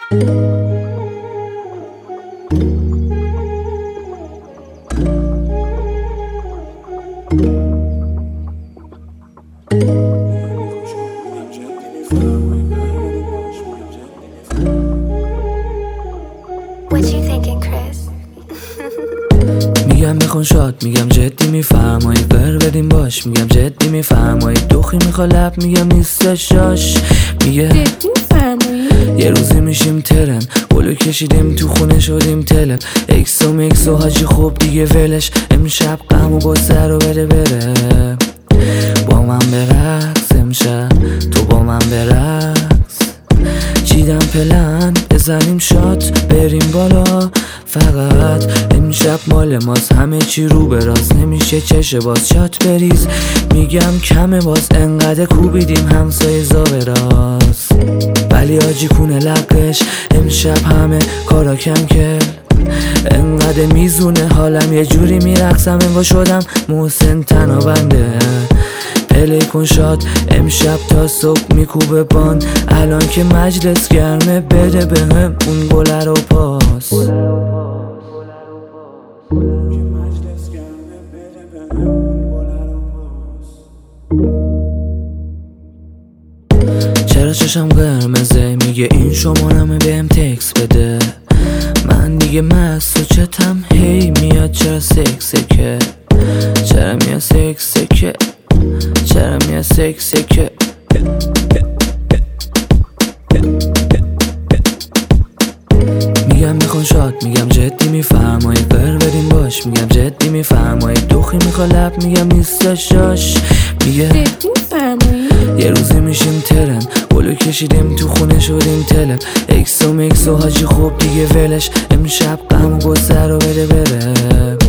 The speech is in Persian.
What you thinking, Chris? میگم بخون شاد، میگم جدی میفرمایی قر بدیم باش، میگم جدی میفرمایی دوخی میخوا لب، میگم نیستش جاش، میگه جدی میفرمایی؟ یه روزی میشیم ترن بلو کشیدیم تو خونه شدیم تلم، اکس و مکس و حاجی خوب دیگه ولش، امشب غم و گسه رو بره با من برقص، امشب تو با من برقص، چیدم پلن بزنیم شات بریم بالا، فقط امشب مال ماست، همه چی رو به راست، نمیشه چشه باز شات بریز، میگم کمه باز انقدر کوبیدیم همسایه زاوه راست، ولی آجی کونه لقش امشب همه کارا کم کرد، انقدر میزونه حالم یه جوری میرقصم انگار شدم محسن تنابنده، پلی کن شاد امشب تا صبح میکوبه بان، الان که مجلس گرمه بده بهم اون گله رو پاس، چرا چشم قرمزه میگه این شمارمه بهم تکس بده، من دیگه مست و چتم هی میاد چرا سکسکه، چرا میاد سکسکه، چرا میاد سکسکه، میگم میخون شاد، میگم جدی میفرمایی قر بدیم باش، میگم جدی میفرمایی دوخی میخوا لب، میگم نیستش جاش، میگه جدی میفرمایی؟ یه روزی میشیم ترن بلو کشیدیم تو خونه شدیم تلم، اکس و مکس و حاجی خوب دیگه ولش، امشب غم و گسه رو بده